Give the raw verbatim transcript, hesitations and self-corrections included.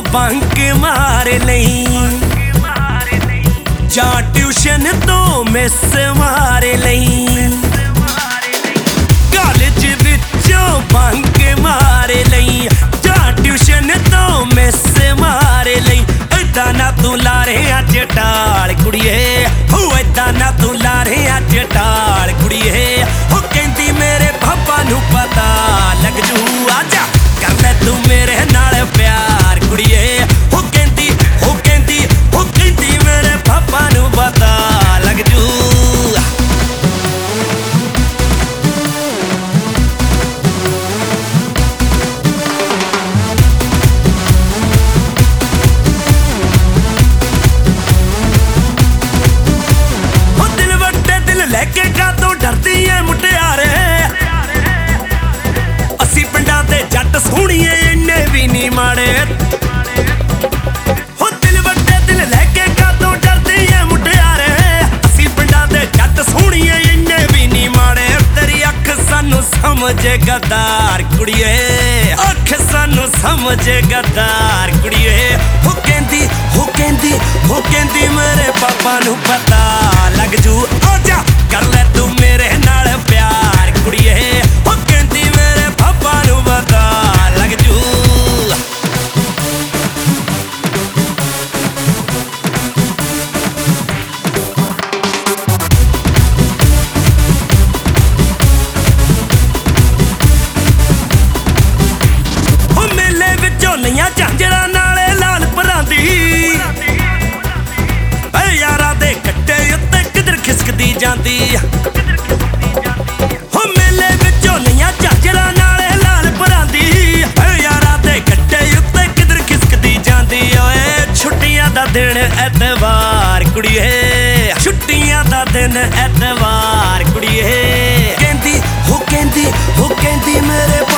bunk मार लई जा ट्यूशन तो मिस मार लई कॉलेज विचों बंक मार लई जा ट्यूशन तो मिस मार लई ऐदा ना तू लारे अज टाल कुड़िए हो ऐदा ना तू लारे अज टाल कुड़िए हो कहंदी मेरे पापा नू पता लग जू आजा कर ले तू मेरे नाल प्यार कुड़िए हो कहंदी हो कहंदी हो कहंदी मेरे पापा नू पता लग जू लेके कातों डरदी है मुटियारे असी पिंडां ते जट सोहणीए इन्ने भी नहीं माड़े हो दिल वड्डे दिल लेके कातों डरदी है मुटियारे असी पिंडां ते जट सोहणीए इन्ने भी नहीं माड़े तेरी अख सानू समझे गद्दार कुड़िए अख सानू समझे गद्दार कुड़िए हो कहंदी हो कहंदी हो कहंदी मेरे पापा नू पता लग जू आजा कर ले तू मेरे नाल प्यार कुड़िए हो कहंदी मेरे पापा नू पता लग जू हो मेले विचों लईआं झांजरां नाले लाल परांदी ऐ यारां दे कट्टे उत्ते किधर खिसकदी जांदी हो मेले विचों लईआं झांजरां नाले लाल परांदी ऐ यारां दे कट्टे उत्ते किधर खिसकदी जांदी ओए छुट्टियां दा दिन ऐतवार कुड़िए छुट्टियां दा दिन ऐतवार कुड़िए कहंदी हो कहंदी हो कहंदी मेरे